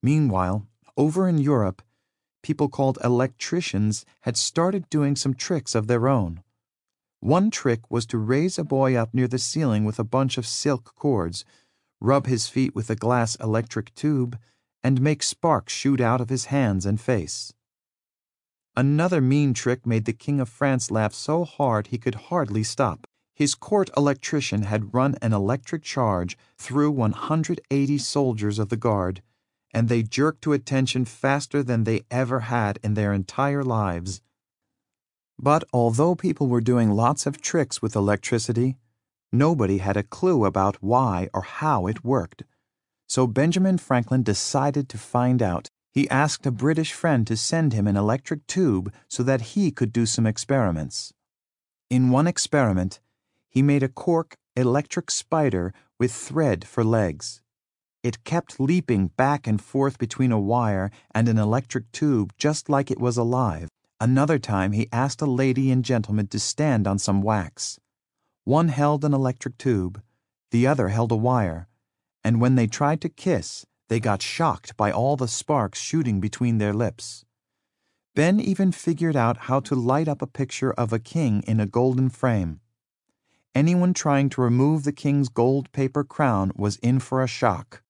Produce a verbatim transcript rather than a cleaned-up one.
Meanwhile, over in Europe, people called electricians had started doing some tricks of their own. One trick was to raise a boy up near the ceiling with a bunch of silk cords, rub his feet with a glass electric tube, and make sparks shoot out of his hands and face. Another mean trick made the King of France laugh so hard he could hardly stop. His court electrician had run an electric charge through one hundred eighty soldiers of the guard, and they jerked to attention faster than they ever had in their entire lives. But although people were doing lots of tricks with electricity, nobody had a clue about why or how it worked. So Benjamin Franklin decided to find out. He asked a British friend to send him an electric tube so that he could do some experiments. In one experiment, he made a cork electric spider with thread for legs. It kept leaping back and forth between a wire and an electric tube just like it was alive. Another time he asked a lady and gentleman to stand on some wax. One held an electric tube, the other held a wire, and when they tried to kiss, they got shocked by all the sparks shooting between their lips. Ben even figured out how to light up a picture of a king in a golden frame. Anyone trying to remove the king's gold paper crown was in for a shock.